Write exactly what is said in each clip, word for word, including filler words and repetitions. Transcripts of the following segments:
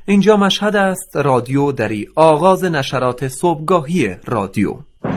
اینجا مشهد است، رادیو دری، آغاز نشرات صبحگاهی رادیو.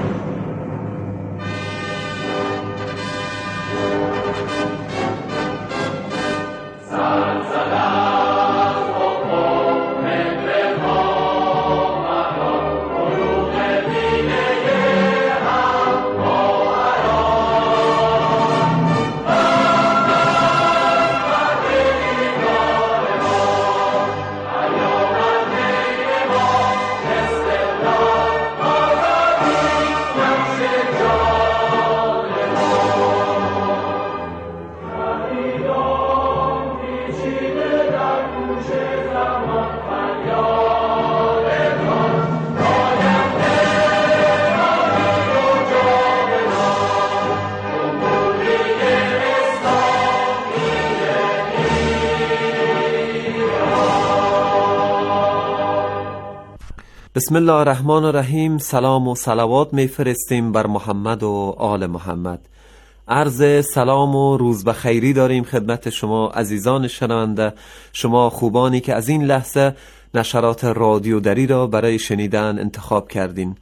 بسم الله الرحمن الرحیم. سلام و صلوات میفرستیم بر محمد و آل محمد. عرض سلام و روز بخیری داریم خدمت شما عزیزان شنونده، شما خوبانی که از این لحظه نشرات رادیو دری را برای شنیدن انتخاب کردین.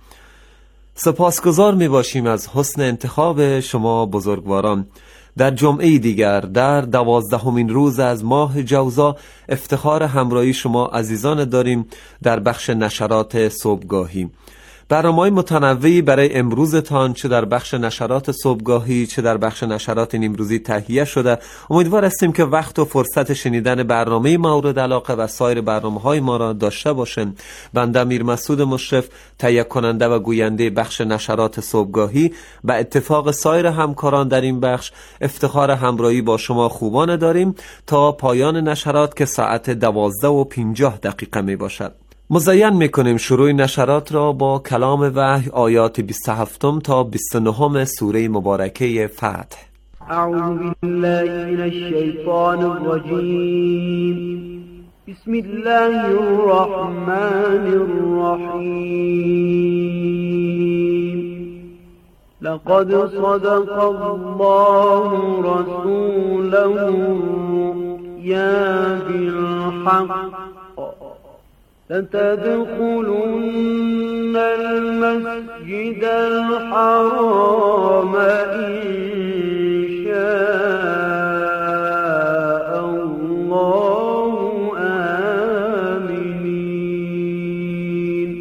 سپاسگزار می باشیم از حسن انتخاب شما بزرگواران. در جمعه دیگر، در دوازدهمین روز از ماه جوزا، افتخار همراهی شما عزیزان داریم در بخش نشرات صبحگاهی. برنامه‌های متنوعی برای امروزتان، چه در بخش نشرات صبحگاهی چه در بخش نشرات نیمروزی تهیه شده. امیدوار هستیم که وقت و فرصت شنیدن برنامه مورد علاقه و سایر برنامه‌های ما را داشته باشین. بنده امیر مسعود مشرف، تهیه کننده و گوینده بخش نشرات صبحگاهی، و اتفاق سایر همکاران در این بخش افتخار همراهی با شما خوبان داریم تا پایان نشرات که ساعت دوازده و پنجاه دقیقه می باشد. مزین میکنیم شروع نشرات را با کلام وحی، آیات بیست و هفت تا بیست و نه سوره مبارکه فتح. اعوذ بالله من الشیطان الرجیم. بسم الله الرحمن الرحیم. لقد صدق الله رسوله الرؤيا بالحق لتدخلن المسجد الحرام إن شاء الله آمنين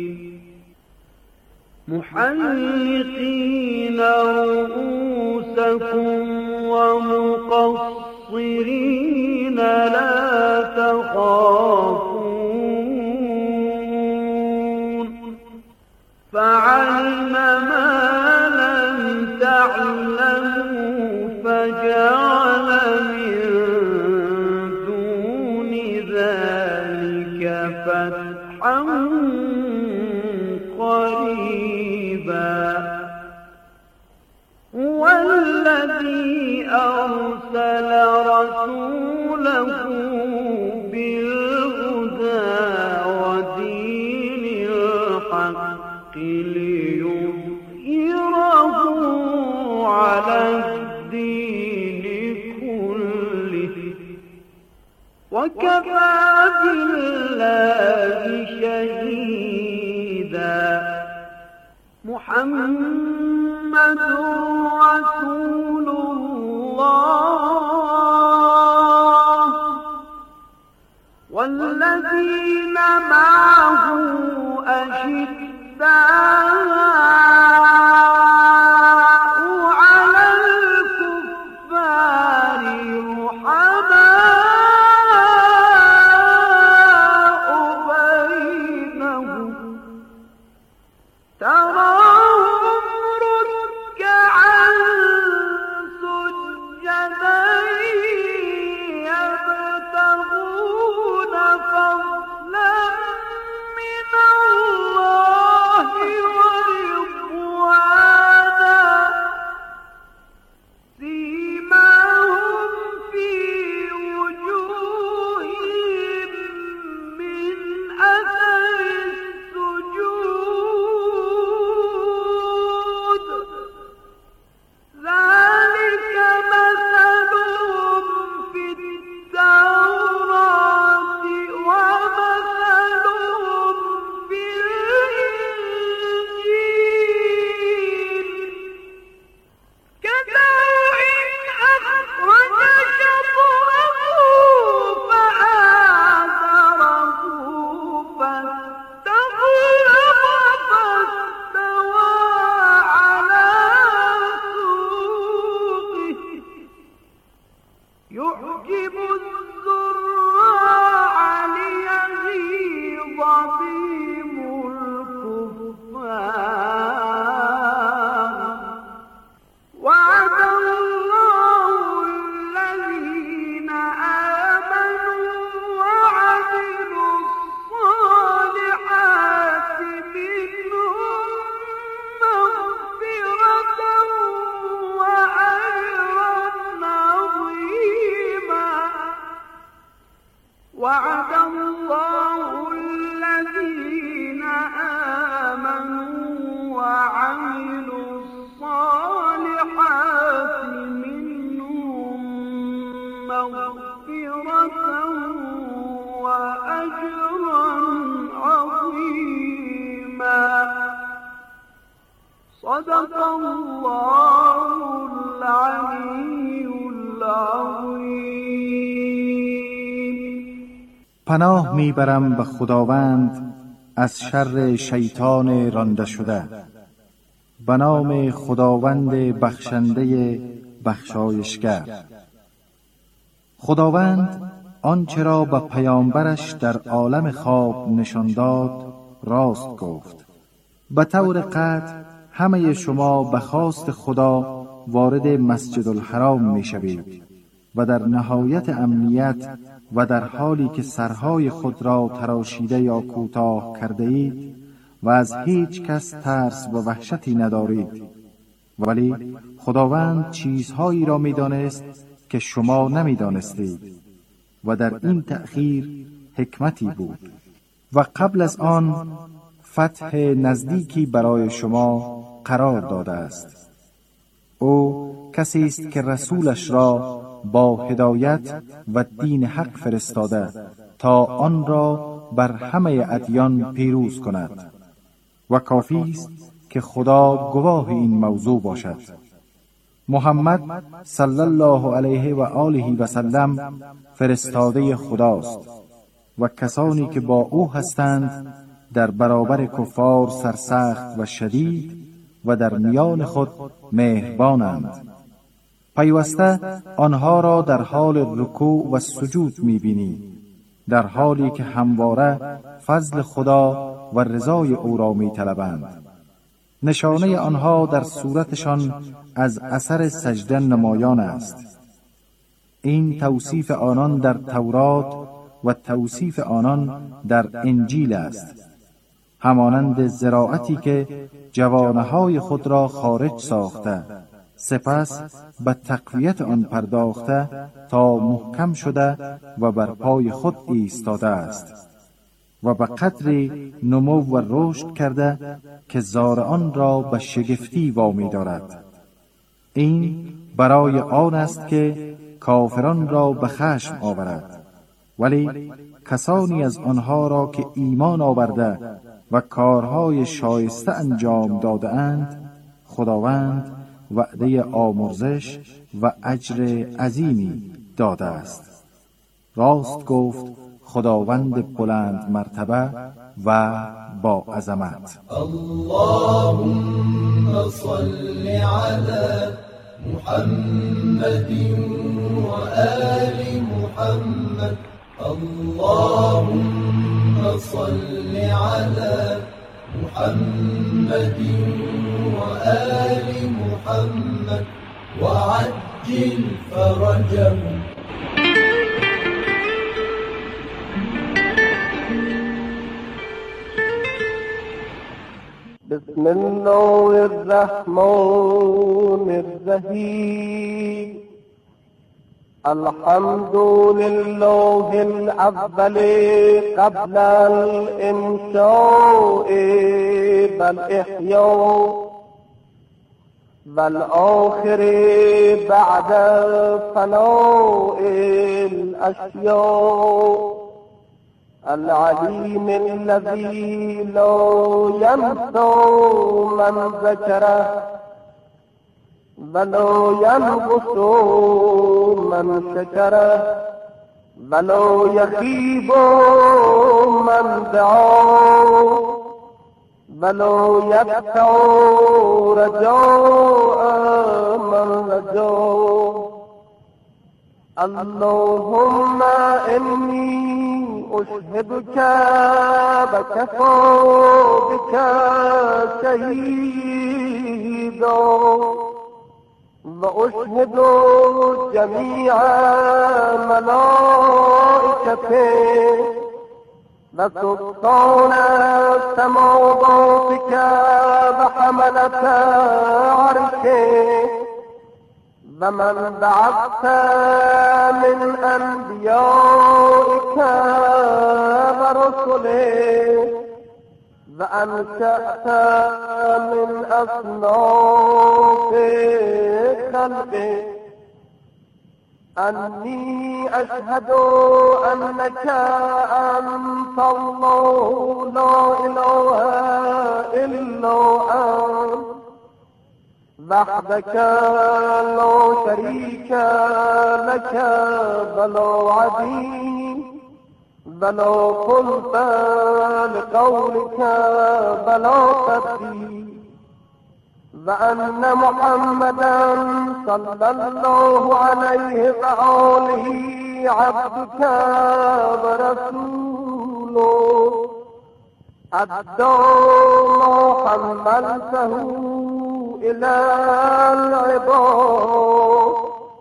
محلقين رؤوسكم ومقصرين لا تخافون فعلم ما لم تعلموا فجعل من دون ذلك فتحا قريبا هو الذي أرسل رسوله بالهدى ودين الحق ليظهره على الدين كله وكفى بالله شهيدا محمد رسول الله والذين معه أشداء على الكفار رحماء بينهم تراهم ركعا سجدا يبتغون فضلا صدق الله العلی العظیم. پناه میبرم به خداوند از شر شیطان رانده شده. به نام خداوند بخشنده بخشایشگر. خداوند آنچه را به پیامبرش در عالم خواب نشان داد راست گفت. به طور قطع همه شما به خواست خدا وارد مسجد الحرام می شوید و در نهایت امنیت و در حالی که سرهای خود را تراشیده یا کوتاه کرده اید و از هیچ کس ترس و وحشتی ندارید. ولی خداوند چیزهایی را می دانست که شما نمی دانستید و در این تأخیر حکمتی بود. و قبل از آن فتح نزدیکی برای شما قرار داده است. او کسی است که رسولش را با هدایت و دین حق فرستاده تا آن را بر همه ادیان پیروز کند و کافی است که خدا گواه این موضوع باشد. محمد صلی الله علیه و آله و سلم فرستاده خداست و کسانی که با او هستند در برابر کفار سرسخت و شدید و در میان خود مهربانند. پیوسته آنها را در حال رکوع و سجود می‌بینی، در حالی که همواره فضل خدا و رضای او را می‌طلبند. نشانه آنها در صورتشان از اثر سجده نمایان است. این توصیف آنان در تورات و توصیف آنان در انجیل است، همانند زراعتی که جوانه‌های خود را خارج ساخته سپس به تقویت آن پرداخته تا محکم شده و بر پای خود ایستاده است و به قدری نمو و رشد کرده که زارعان را به شگفتی وامی دارد. این برای آن است که کافران را به خشم آورد، ولی کسانی از آنها را که ایمان آورده و کارهای شایسته انجام داده اند خداوند وعده آمرزش و اجر عظیمی داده است. راست گفت خداوند بلند مرتبه و با عظمت. اللهم صل علی محمد و آل محمد. اللهم صل علی محمد و آل محمد و عجل فرجهم. بسم الله الرحمن الرحیم. الحمد لله الاول قبل الانشاء والاحیاء والآخر بعد فناء الاشیاء العلیم الذی لا ینسى من ذکره ولا ینقص من شکره ولا یخیب من دعا ولا یقطع رجاء من رجا. اللهم انی اشهدك بكفى بك شهيدا واشهد جميع ملائكته وسلطان سماواتك وحملة عرشه ومن بعثت من أنبيائك ورسله وأنشأت من أصناف خلقه أني أشهد أنك أنت الله لا إله إلا أنت وحدك لا شريك لك ولا عديم ولا قلت لقولك ولا تبديل وأن محمدا صلى الله عليه وآله عبدك ورسوله أدى ما حملته إلى العباد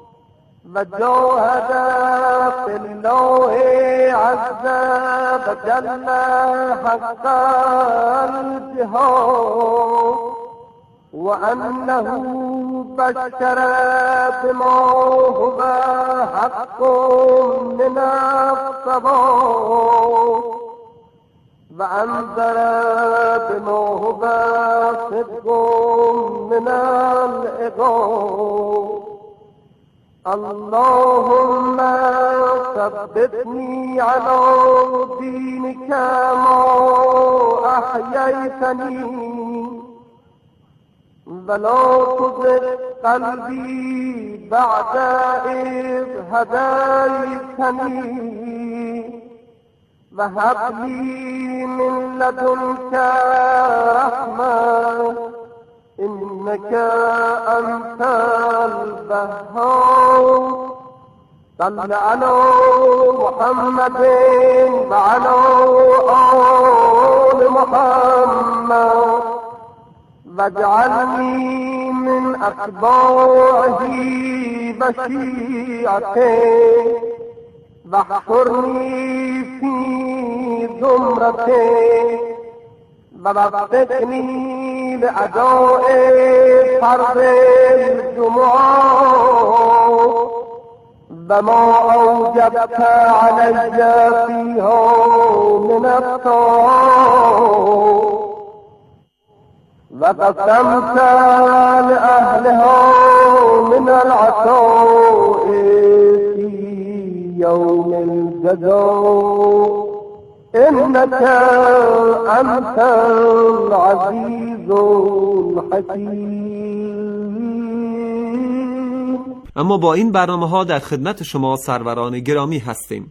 وجاهد في الله عز وجل حق الجهاد وأنه بشر بما هو حق من الصواب وأنذر بما هو صدق من العقاب اللهم ثبتني على دينك ما أحييتني ولا تزغ قلبي بعد إذ هديتني وهب لي من لدنك رحمة إنك أنت الوهاب صل على محمد وعلى آل محمد واجعلني من أتباعه وشيعته واحشرني في زمرته ووفقني لأداء فرض الجمعة وما أوجبت علي فيها من الطاعات وقسمت لأهلها من العطاء في يوم الجزاء إنك أنت العزيز الحكيم. اما با این برنامه ها در خدمت شما سروران گرامی هستیم.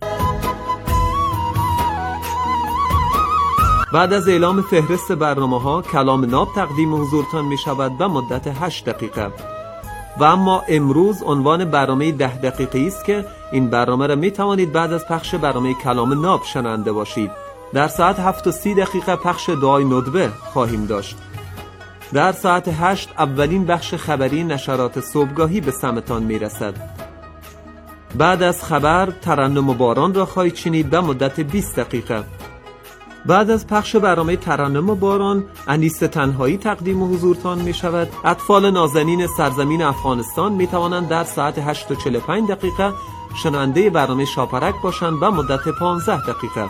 بعد از اعلام فهرست برنامه ها کلام ناب تقدیم حضورتان می شود و مدت هشت دقیقه و اما امروز عنوان برنامه ده دقیقه است که این برنامه را می توانید بعد از پخش برنامه کلام ناب شنونده باشید. در ساعت هفت و سی دقیقه پخش دعای ندبه خواهیم داشت. در ساعت هشت اولین بخش خبری نشرات صبحگاهی به سمتان می رسد. بعد از خبر ترنم باران را خواهید شنید به مدت بیست دقیقه. بعد از پخش برنامه ترنم باران انیس تنهایی تقدیم حضورتان می شود. اطفال نازنین سرزمین افغانستان می توانند در ساعت هشت و چهل و پنج دقیقه شنونده برنامه شاپرک باشند به مدت پانزده دقیقه.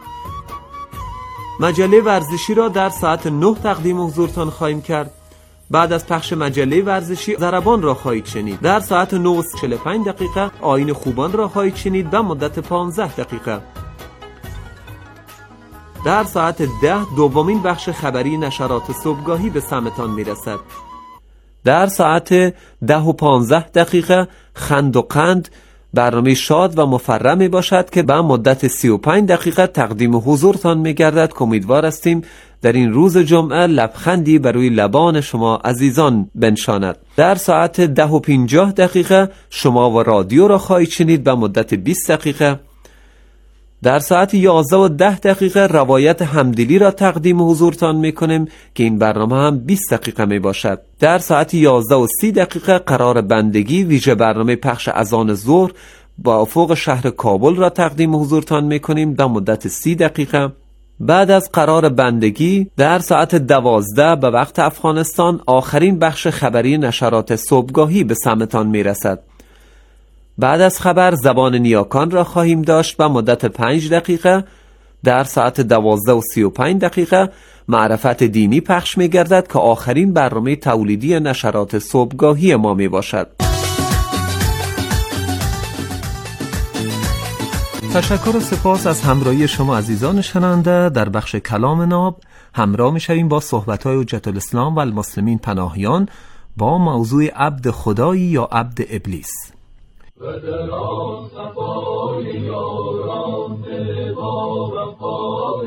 مجله ورزشی را در ساعت نه تقدیم حضورتان خواهیم کرد. بعد از پخش مجله ورزشی ضربان را خواهید شنید. در ساعت نه و چهل و پنج دقیقه آیین خوبان را خواهید شنید به مدت پانزده دقیقه. در ساعت ده دومین بخش خبری نشرات صبحگاهی به سمتان میرسد. در ساعت ده و پانزده دقیقه خند و قند برنامه شاد و مفرح می باشد که به مدت سی و پنج دقیقه تقدیم حضورتان می گردد که امیدوار هستیم در این روز جمعه لبخندی بروی لبان شما عزیزان بنشاند. در ساعت ده و پنجاه دقیقه شما و رادیو را خواهید شنید به مدت بیست دقیقه. در ساعت یازده و ده دقیقه روایت همدلی را تقدیم حضورتان می کنیم که این برنامه هم بیست دقیقه می باشد. در ساعت یازده و سی دقیقه قرار بندگی ویژه برنامه پخش اذان ظهر با افق شهر کابل را تقدیم حضورتان می کنیم در مدت سی دقیقه. بعد از قرار بندگی در ساعت دوازده به وقت افغانستان آخرین بخش خبری نشرات صبحگاهی به سمتان می رسد. بعد از خبر زبان نیاکان را خواهیم داشت به مدت پنج دقیقه. در ساعت دوازده و سی و پنج دقیقه معرفت دینی پخش می گردد که آخرین برنامه تولیدی نشرات صبحگاهی ما می باشد. تشکر و سپاس از همراهی شما عزیزان شنونده. در بخش کلام ناب همراه می شویم با صحبت‌های حجت الاسلام و المسلمین پناهیان با موضوع عبد خدایی یا عبد ابلیس. و در آن صفای یاران با وفا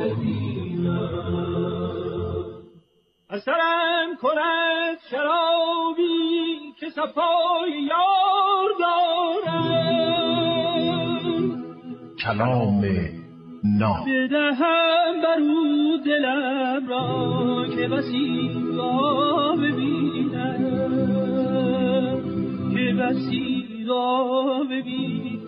ببینم، اثرم کند شرابی که صفای یار دارم، کلام ناب بدهم برو دلم را که بسی را ببینم، که بسی را ببینم.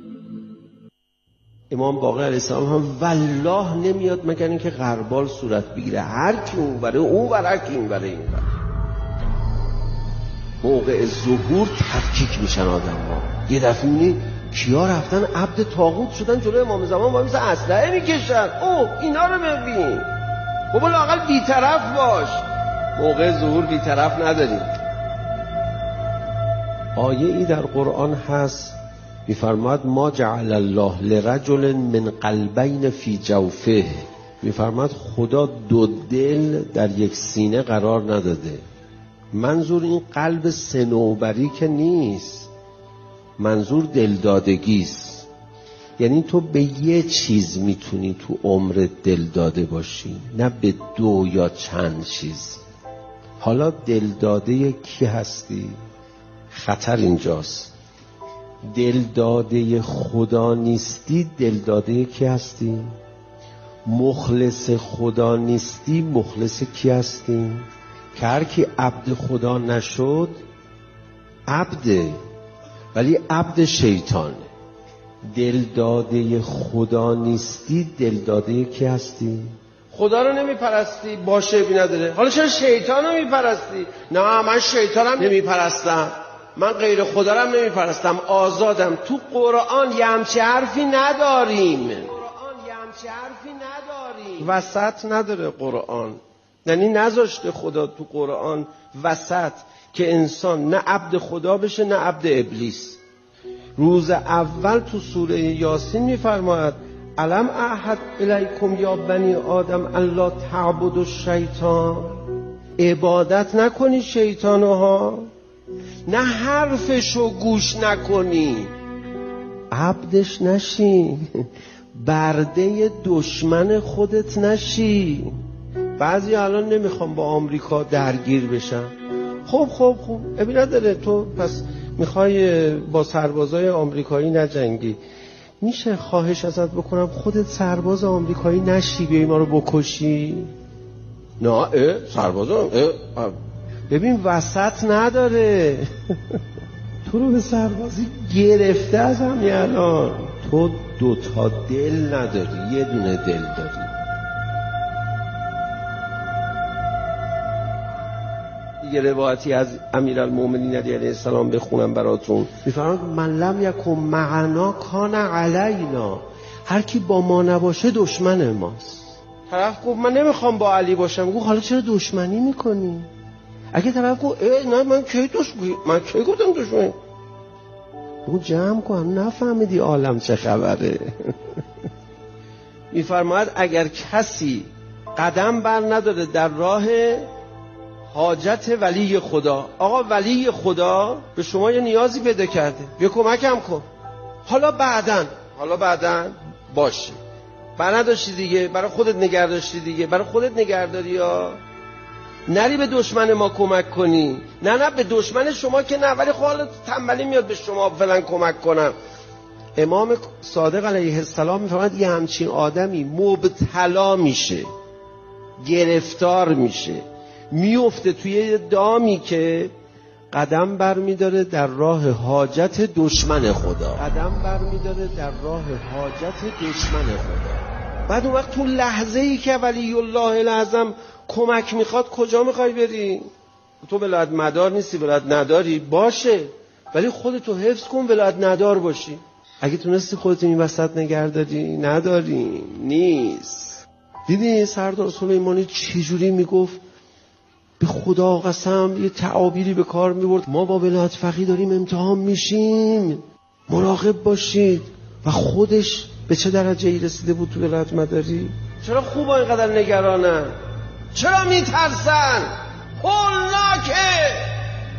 امام باقر علیه السلام هم والله نمیاد مگر اینکه غربال صورت بگیره، هر کی اون بره اون بره، هر کی این بره این بره. موقع ظهور تفکیک میشن آدم ها. یه دفعه میبینی کیا رفتن عبد طاغوت شدن جلوی امام زمان با مثل اسلحه میکشن. اوه اینا رو ببین، بابا لااقل بی‌طرف باش. موقع ظهور بی‌طرف نداریم. آیه ای در قرآن هست میفرماد ما جعل الله لرجل من قلبین فی جوفه، میفرماد خدا دو دل در یک سینه قرار نداده. منظور این قلب صنوبری که نیست، منظور دلدادگیست. یعنی تو به یه چیز میتونی تو عمرت دلداده باشی، نه به دو یا چند چیز. حالا دلداده کی هستی؟ خطر اینجاست. دلداده خدا نیستی، دلداده کی هستی؟ مخلص خدا نیستی، مخلص کی هستی؟ که هر کی عبد خدا نشد عبده، ولی عبد شیطانه. دلداده خدا نیستی، دلداده کی هستی؟ خدا رو نمیپرستی، باشه بی نداره. حالا چرا شیطان رو میپرستی؟ نه من شیطانم نمیپرستم، من غیر خدا رو نمیپرستم، آزادم. تو قرآن یه همچه حرفی نداریم. قرآن یه همچه حرفی نداریم. وسط نداره قرآن، یعنی نذاشته خدا تو قرآن وسط که انسان نه عبد خدا بشه نه عبد ابلیس. روز اول تو سوره یاسین میفرماید الم اعهد الیکم یا بنی آدم الا تعبدوا الشیطان، عبادت نکنی شیطانها، نه حرفشو گوش نکنی، عبدش نشی، برده دشمن خودت نشی. بعضی الان نمیخوام با آمریکا درگیر بشن. خب خب خب ابی نداره، تو پس میخوای با سربازای آمریکایی نجنگی، میشه خواهش ازت بکنم خودت سرباز آمریکایی نشی، بیای ما رو بکشی؟ نه اه سربازا اه ببین وسط نداره. تو رو به سربازی گرفته از همین الان. تو دوتا دل نداری، یه دونه دل داری. یه روایتی از امیرالمومنین علیه السلام بخونم براتون. میفرماد من لم یکن معنا کان علینا، هر کی با ما نباشه دشمن ماست. طرف گفت من نمیخوام با علی باشم. گفت حالا چرا دشمنی میکنی؟ اگه طرف گفت نه من کی دشمنی، من کی گفتم دشمنی؟ بگو جمع کن، نفهمیدی عالم چه خبره. میفرماید اگر کسی قدم بر نداره در راه حاجت ولی خدا، آقا ولی خدا به شما یه نیازی پیدا کرده، بیا کمکم کن، حالا بعدن حالا بعدن باشه، بر نداشتی دیگه، برای خودت نگه داشتی دیگه، برای خودت نگهداری ها، نری به دشمن ما کمک کنی. نه نه به دشمن شما که نه، ولی حالا تنبلی میاد به شما فلان کمک کنم. امام صادق علیه السلام میفرماید یه همچین آدمی مبتلا میشه، گرفتار میشه، میفته توی دامی که قدم بر میداره در راه حاجت دشمن خدا، قدم بر میداره در راه حاجت دشمن خدا. بعد اون وقت تو لحظه ای که ولی الله الاعظم کمک میخواد کجا میخوای بری؟ تو ولایت مدار نیستی، ولایت نداری، باشه، ولی خودتو حفظ کن ولایت ندار باشی. اگه تونستی خودتو این وسط نگهداری، نداری، نیست. دیدی سردار سلیمانی چجوری میگفت؟ به خدا قسم یه تعابیری به کار میبرد، ما با ولایت فقیه داریم امتحان میشیم، مراقب باشید. و خودش به چه درجه ای رسیده بود تو ولایت مداری؟ چرا خوبا اینقدر نگرانن؟ چرا میترسن؟ هولناکه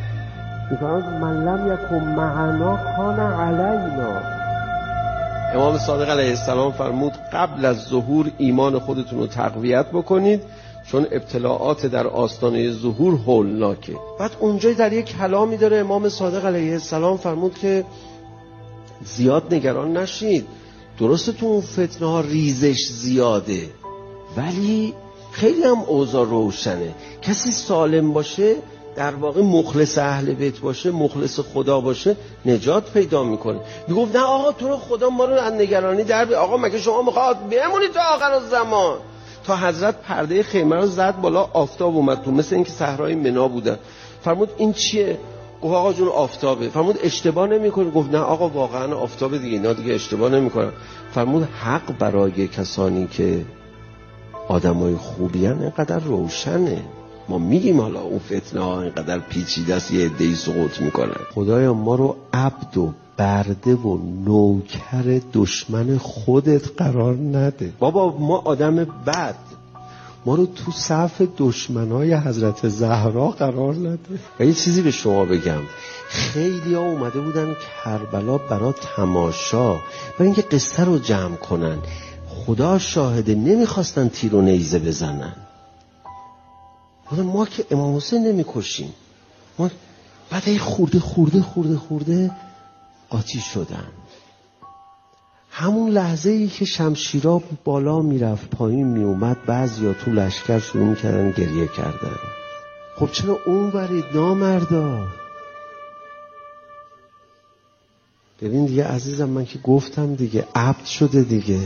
میفرماید من لم یکن معنا کان علینا. امام صادق علیه السلام فرمود قبل از ظهور ایمان خودتون رو تقویت بکنید، چون ابتلاعات در آستانه ظهور هولناکه. بعد اونجا در یک کلامی داره امام صادق علیه السلام فرمود که زیاد نگران نشید، درسته تو اون فتنه ها ریزش زیاده ولی خیلی هم اوضاع روشنه. کسی سالم باشه، در واقع مخلص اهل بیت باشه، مخلص خدا باشه، نجات پیدا میکنه. میگفت نه آقا تو رو خدا ما رو از نگرانی در بی. آقا مگه شما میخواد بمونید تا آخر الزمان؟ تا حضرت پرده خیمه رو زد بالا، آفتاب اومد تو، مثل اینکه صحرای منا بودن. فرمود این چیه؟ گفت آقا جون آفتابه. فرمود اشتباه نمیکنی؟ گفت نه آقا واقعا آفتابه دیگه، اینا دیگه اشتباه نمیکنن. فرمود حق برای کسانی که آدمای خوبی هن اینقدر روشنه. ما میگیم حالا اون فتنه ها اینقدر پیچیده است، یه عده‌ای سقوط میکنن. خدایا ما رو عبد و برده و نوکر دشمن خودت قرار نده. بابا ما آدم بد، ما رو تو صف دشمنای حضرت زهرا قرار نده. و یه چیزی به شما بگم، خیلی ها اومده بودن کربلا برا تماشا و اینکه قصه رو جمع کنن. خدا شاهده نمیخواستن تیر و نیزه بزنن. ما که امام حسین نمیکشیم، ما بعد ای خورده خورده خورده خورده قاطی شدن. همون لحظه ای که شمشیرا بالا میرفت پایین میومد، بعضیا تو لشکر شروع میکردن گریه کردن. خب چرا اون ورید نامردا؟ ببین دیگه عزیزم، من که گفتم دیگه عبد شده دیگه.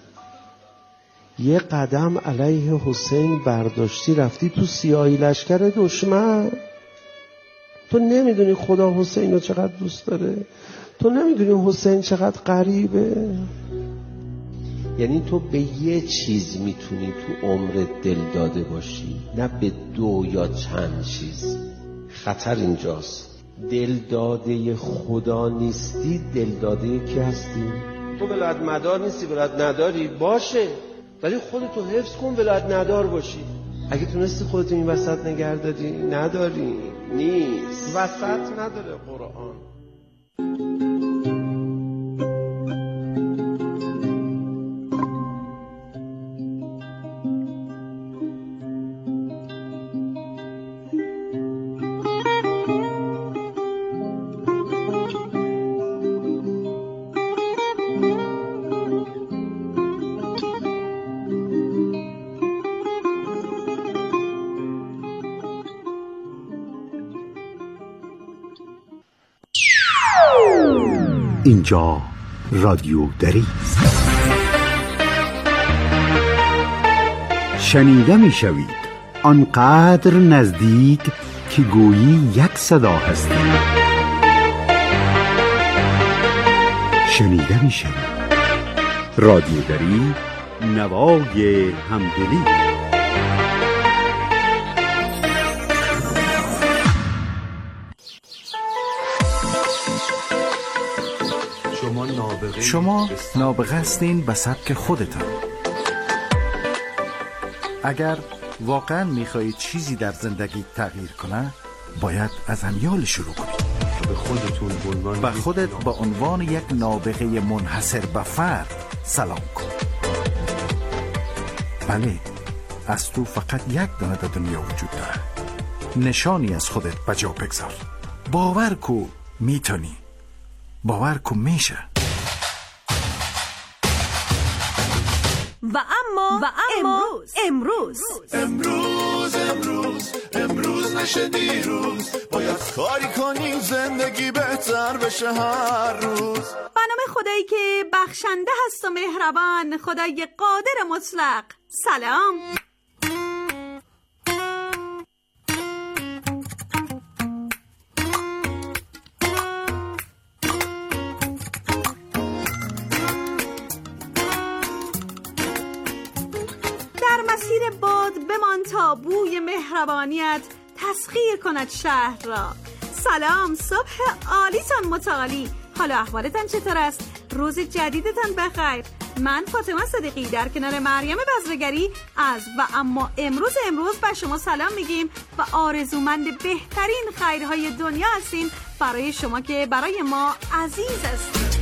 یه قدم علیه حسین برداشتی رفتی تو سیاهی لشکر دشمن. تو نمیدونی خدا حسین رو چقدر دوست داره، تو نمیدونی حسین چقدر غریبه. یعنی تو به یه چیز میتونی تو عمرت دل داده باشی، نه به دو یا چند چیز. خطر اینجاست. دل داده خدا نیستی، دل داده کی هستی؟ تو ولایت مدار نیستی، ولایت نداری باشه، ولی خودتو حفظ کن ولایت ندار باشی. اگه تونستی خودتو این وسط نگه داری، نداری، نیست، وسط نداره قرآن. اینجا رادیو دری است. شنیده می شوید آنقدر نزدیک که گویی یک صدا هستی. شنیده می شوید رادیو دری، نوای همدلی. شما نابغه هستین به سبک خودتان. اگر واقعا میخواهید چیزی در زندگی تغییر کنه، باید از امیال شروع کنید. به خودتون به خودت به عنوان یک نابغه منحصر به فرد سلام کن. بله، از تو فقط یک دانه در دنیا وجود داره. نشانی از خودت به جا بگذار. باور کو میتونی، باور کو میشه. و اما و اما امروز امروز امروز امروز نشه دیروز، باید کاری کنیم زندگی بهتر بشه هر روز. به نام خدایی که بخشنده هست و مهربان، خدای قادر مطلق. سلام. مسیر باد بمان تا بوی مهربانیت تسخیر کند شهر را. سلام، صبح عالیتان متعالی. حالا احوالتان چطور است؟ روز جدیدتان بخیر. من فاطمه صدیقی در کنار مریم بزرگری از و اما امروز امروز به شما سلام میگیم و آرزومند بهترین خیرهای دنیا هستیم برای شما که برای ما عزیز هستید.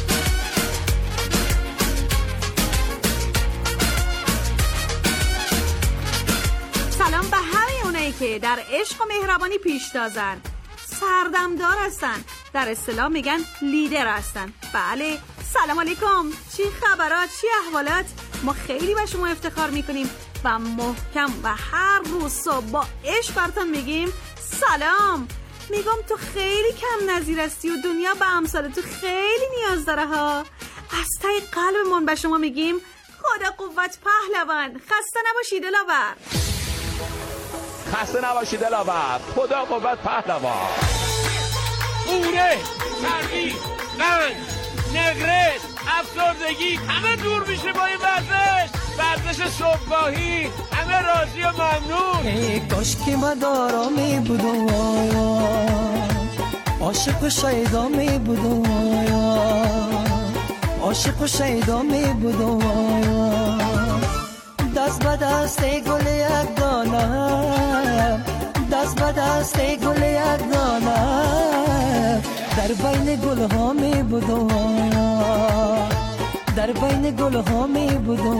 سلام به همه اونایی که در عشق و مهربانی پیشتازن، سردمدار هستن، در اصطلاح میگن لیدر هستن. بله، سلام علیکم، چی خبرات، چی احوالات؟ ما خیلی به شما افتخار میکنیم و محکم و هر روز صبح با عشق براتون میگیم سلام. میگم تو خیلی کم نظیر هستی و دنیا به امثال تو خیلی نیاز داره ها. از ته قلبمون به شما میگیم خدا قوت پهلوان، خسته نباشی دلاور. خسته نباشی دلاور، خدا قوت پهلوان. اوره، سردی، قند، نقرس، افسردگی همه دور میشه با این ورزش. ورزش صبحگاهی همه راضی و ممنون. ای کاش که مدارا می بودم عاشق و شیدا می بودم عاشق و شیدا می بودم دست به دست گل یک دانه دست به دست گل یک دانه در بین گل ها می بودم در بین گل ها می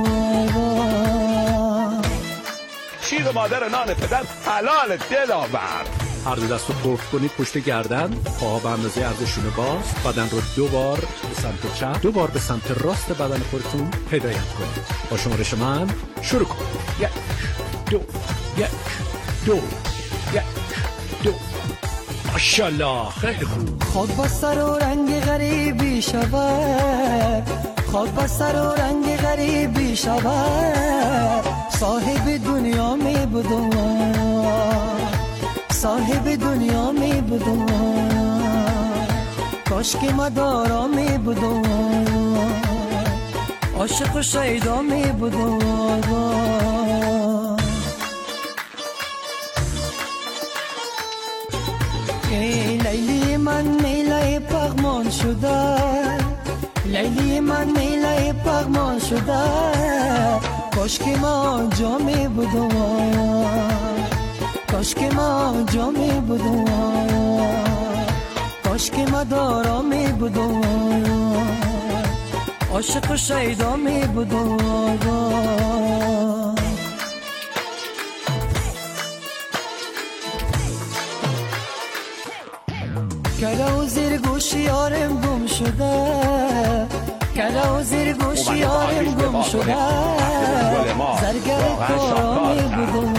بودم. شیر مادر نان پدر حلال دلاور. هر دو دست رو قفل کنید پشت گردن، پاها به اندازه عرض شونه باز، بدن رو دو بار به سمت چپ دو بار به سمت راست بدن خودتون هدایت کنید. با شمارش من شروع کنید. یک دو یک دو یک دو. ماشاءالله، خیلی خوب. خاک با سر و رنگ غریبی شود، خاک با سر و رنگ غریبی شود، صاحب دنیا می بودم صاحب دنیا می بودم کاش که مدارا می بودم عاشق و شیدا می بودم. ای لیلی من میله پغمان شده لیلی من میله پغمان شده کاش که ما آنجا می بودم کاش که ما آنجا می بودم کاش که مدارا می بودم عاشق و شیدا می بودم. کلا و زیر گوش یارم گم شده کلا و زیر گوش یارم گم شده زرگر کارا می بودم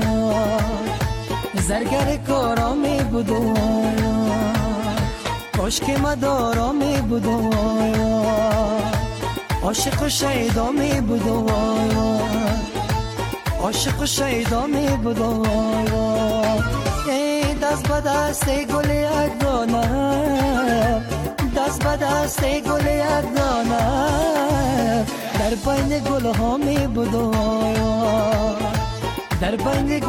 زرگر کارا می بودم کاش که مدارا می بودم عاشق و شیدا می بودم عاشق و شیدا می بودم. ای دست به دست گل یک دانه دست به دست گل یک دانه در بین گل ها می بودم در بین